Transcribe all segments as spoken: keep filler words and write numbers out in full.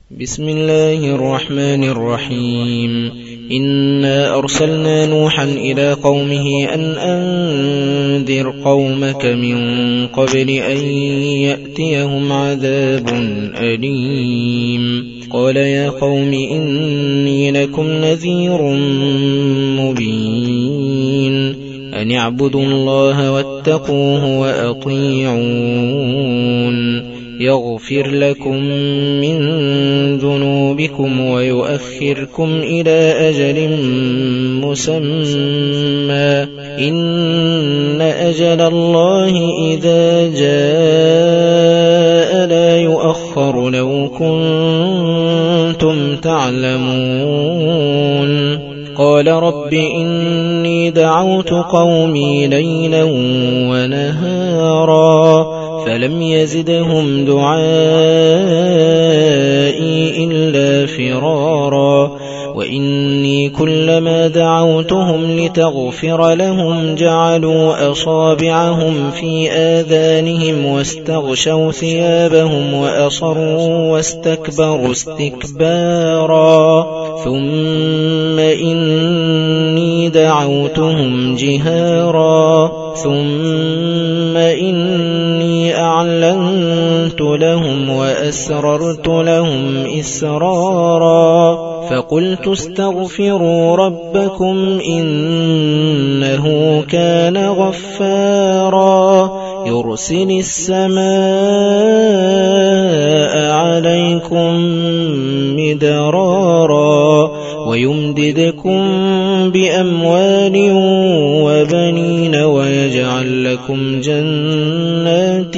بسم الله الرحمن الرحيم. إنا أرسلنا نوحا إلى قومه أن أنذر قومك من قبل أن يأتيهم عذاب أليم. قال يا قوم إني لكم نذير مبين أن اعبدوا الله واتقوه وأطيعون يغفر لكم من ذنوبكم ويؤخركم إلى أجل مسمى إن أجل الله إذا جاء لا يؤخر لو كنتم تعلمون. قال رب إني دعوت قومي ليلا ونهارا فلم يزدهم دعائي إلا فرارا وإني كلما دعوتهم لتغفر لهم جعلوا أصابعهم في آذانهم واستغشوا ثيابهم وأصروا واستكبروا استكبارا ثم إني دعوتهم جهارا ثم إني أعلنت لهم وأسررت لهم إسرارا فقلت استغفروا ربكم إنه كان غفارا يرسل السماء عليكم مدرارا ويمددكم بأموال وبنين ويجعل لكم جنات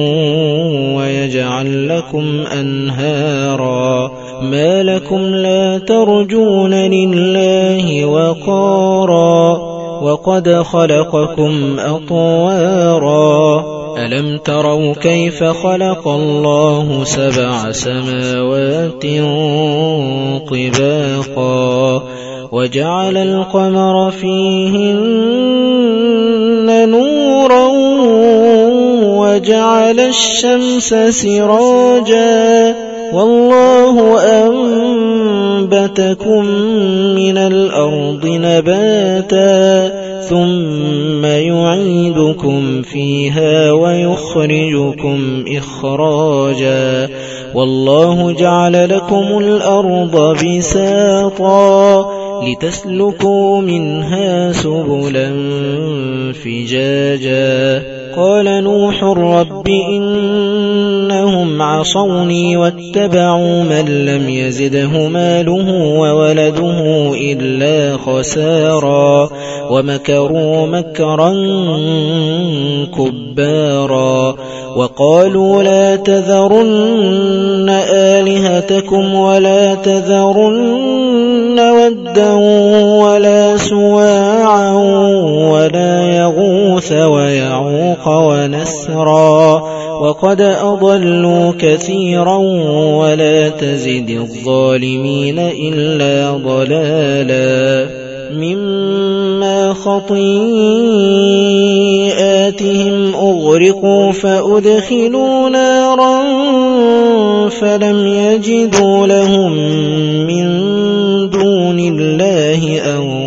ويجعل لكم أنهارا ما لكم لا ترجون لله وقارا وقد خلقكم أطوارا ألم تروا كيف خلق الله سبع سماوات طباقا وجعل القمر فيهن نورا وجعل الشمس سراجا والله أنبتكم من الأرض نباتا ثم يعيدكم فيها ويخرجكم إخراجا والله جعل لكم الأرض بساطا لتسلكوا منها سبلا فجاجا قال نوح رب إنهم عصوني واتبعوا من لم يزده ماله وولده إلا خسارا ومكروا مكرا كبارا وقالوا لا تذرن آلهتكم ولا تذرن ودا ولا سواعا ولا يغوث ويعوق ونسرا وقد أضلوا كثيرا ولا تزد الظالمين إلا ضلالا مما خطيئاتهم أغرقوا فأدخلوا نارا فلم يجدوا لهم من دون الله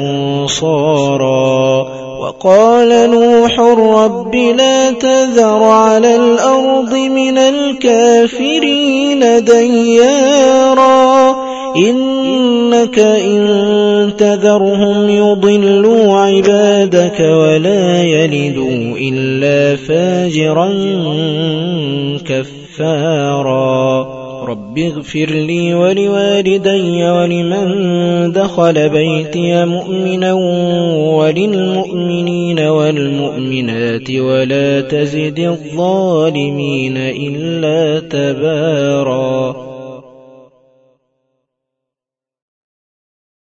أنصارا وقال نوح رب لا تذر على الأرض من الكافرين ديارا إنك إن تذرهم يضلوا عبادك ولا يلدوا إلا فاجرا كفارا رب اغفر لي ولوالدي ولمن دخل بيتي مؤمنا وللمؤمنين والمؤمنات ولا تزد الظالمين إلا تبارا.